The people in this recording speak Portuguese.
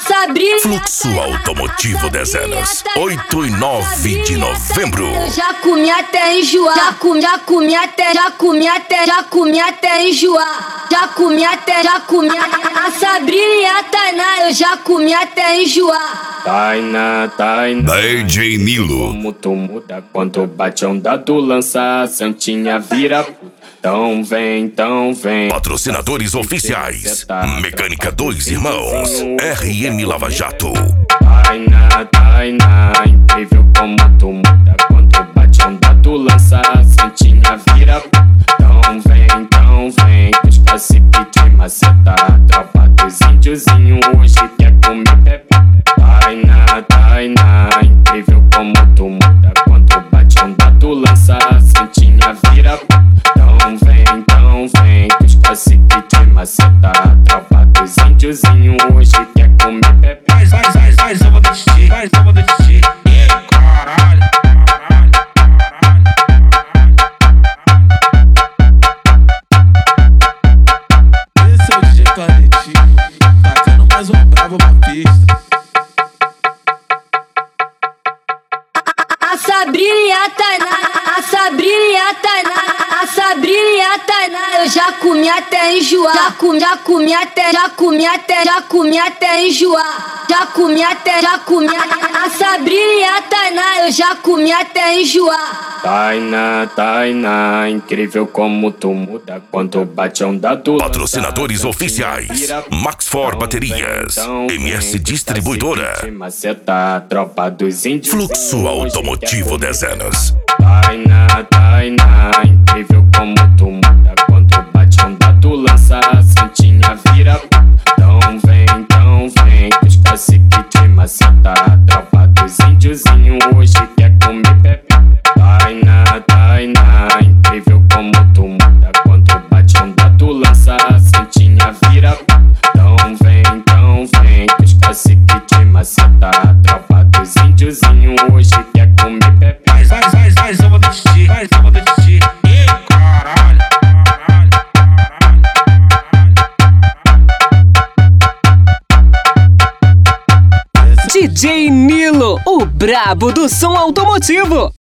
Sabrina. Fluxo Automotivo Dezenas, 8 e 9 de novembro. Já comi até enjoar. Já comi até enjoar. Já comi a Sabrina e a Tainá. Eu já comi até enjoar. Tainá, DJ Nilo. como tu muda quando bate onda do lança, Santinha vira. Então vem. Patrocinadores oficiais: Mecânica 2 Irmãos, RM Lava Jato. Tainá, incrível como tu muda quando bate onda do lança, Santinha vira. Então vem, os cacique de maceta, tropa dos índiozinho hoje quer comer bebê. Tainá, incrível como tu muda quando bate onda do lança, Santinha vira. Então vem, os cacique de maceta, tropa dos índiozinho hoje quer comer bebê. Vai, samba do Titi, caralho. Esse é o DJ Canetinho, trazendo mais um bravo pra pista. A Sabrina e a Tainá. Eu já comi até enjoar. Já comi até enjoar. Já comi a Sabrina e a Tainá. Eu já comi até enjoar. Tainá, incrível como tu muda quando bate onda do lança. Patrocinadores oficiais: Max For Baterias, MS Distribuidora. Maceta, tropa dos índios. Fluxo Automotivo Dezenas. Tainá, incrível como tu muda quando bate onda do lança, Santinha vira. Então vem, os cacique de maceta, tropa dos índiozinho hoje quer comer bebê. Tainá, incrível como tu muda quando bate onda do lança, Santinha vira. Então vem, os cacique de maceta, tropa dos índiozinho hoje quer comer bebê. Vai, samba do Titi, caralho. DJ Nilo, o brabo do som automotivo.